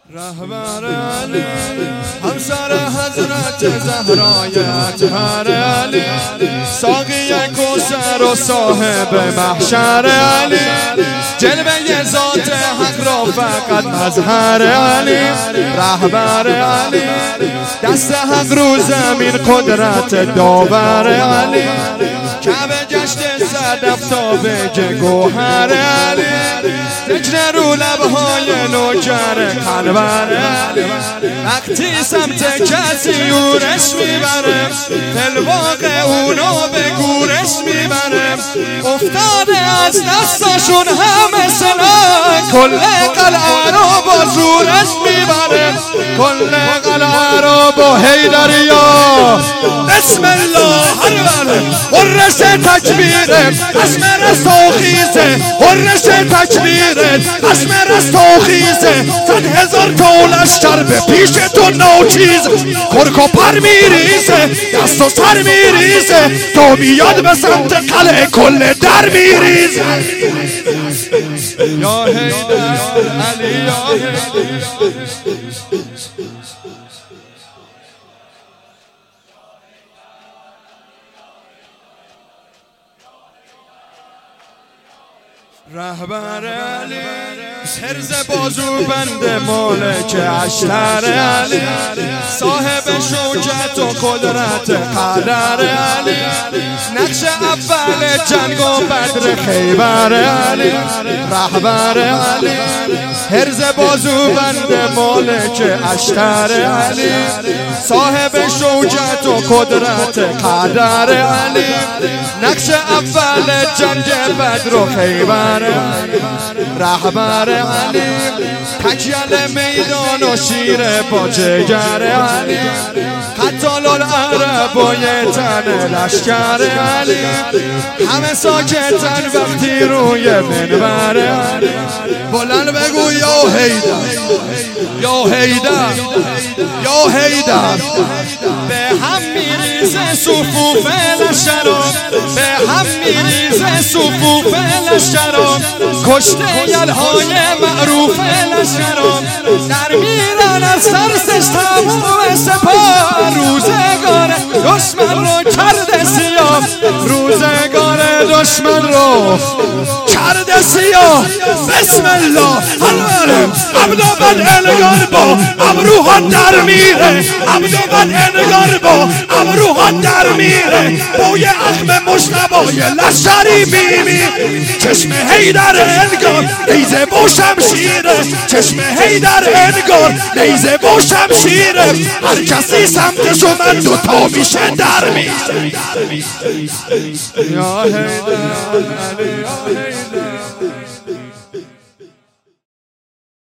رهبر علی همسر حضرت زهرای اطهر علی ساقی کوثر و صاحب محشر علی جلوه ذات حق را فقط مظهر علی رهبر علی دست حق رو زمین قدرت داور علی کعبه گشت صدف تا به گوهر علی ذکر رو لبهای نوکر قلبر علی وقتی سمت کسی اورش میبره فلواقع اونو به گورش میبره افتاده از دستشون همه سلاح کل قلعه رو با زورش میبره کل قلعه رو با حیدریا بسم الله قرش تکبیره اسم رستاخیزه قرش تکبیره اسم رستاخیزه 100,000 تا لشکر به پیش تو ناچیز کرک و پر میریزه دست و سر میریزه تا بیاد به سمت قلعه کل در میریزه یا حیدر علی یا حیدر رهبر علی حرز بازو بند مالک اشتر علی صاحب شوکت و قدرت قدر علی نقش اول جنگ و بدر خیبر علی رهبر علی حرز بازو بند مالک اشتر علی صاحب شوکت و قدرت قدر علی نقش اول جنگ بدر و خیبر رهبر علی تکیل میدان و شیر با جگر علی قتال العرب و یه تن لشکر علی همه ساکتن وقتی روی منبر علی بلند بگو یا حیدر یا حیدر یا حیدر به هم میریزه صفوف لشکران به هم میریزه صفوف لشکران کشته یلهای معروف لشکران در میرن از ترسش تمام سپاه روزگار دشمن رو کرده سیاه روزگار دشمن رو کرده سیاه بسم الله الورم عبدو بد انگار با ابروها در میره عبدو بد انگار با ابروها در میره بوی اخم مشنبای لشکری بیمی چشم حیدر انگار نیزه با شمشیره چشم حیدر انگار نیزه با شمشیره هر کسی سمتش من دوتا میشه در میشه یا حیدر علی